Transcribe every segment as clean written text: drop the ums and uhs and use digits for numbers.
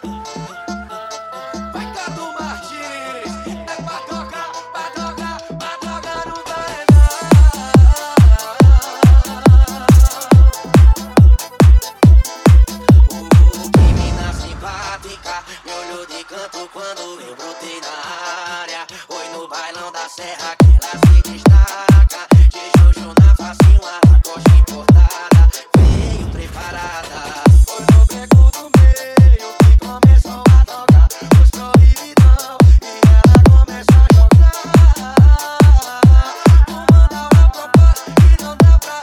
Vai Cadu Martins, é pra tocar no paredão. Que mina simpática, me olhou de canto quando eu brotei na área. Oi no bailão da serra que ela se destaca. De Jojo na face, uma lacoste importada. Veio preparada. Foi no beco do meio que começou a tocar os proibidão. E ela começou a jogar. Vou mandar uma proposta que não dá pra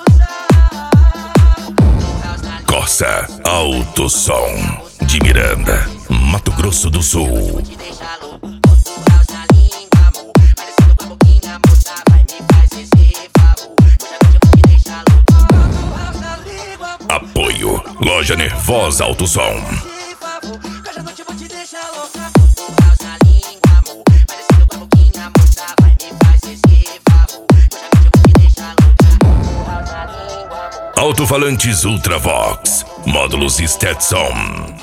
recusar. Corsa Alto Som de Miranda, Mato Grosso do Sul. Te deixa louco, boto o house na língua, amor. Parecendo com a boquinha, moça, vai me faz esse favor. Hoje à noite eu vou te deixar louco. Boto o house na língua, amor. Apoio Loja Nervosa Alto Som. Esse favor, hoje à noite eu vou te deixar louca. Boto o house na língua, amor. Parecendo com a boquinha, moça, vai me faz esse favor. Hoje à noite eu vou te deixar louca. Boto o house na língua, amor. Alto-falantes Ultravox, módulos Stetson.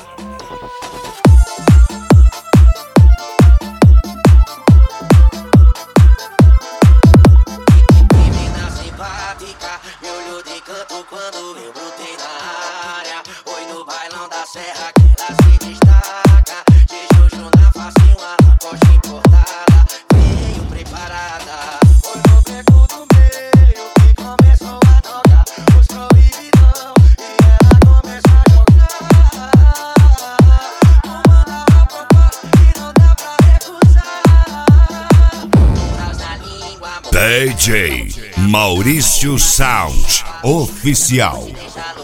Menina simpática, me olhou de canto quando eu brotei na área. Oi no bailão da serra que ela se destaca. De Jojo na face, uma lacoste importada. Veio preparada. Foi no beco do meio que começou a tocar os proibidão. E ela começou a jogar. Vou mandar uma proposta que não dá pra recusar. House na língua, amor. DJ Maurício Sound Oficial. Deixa louco.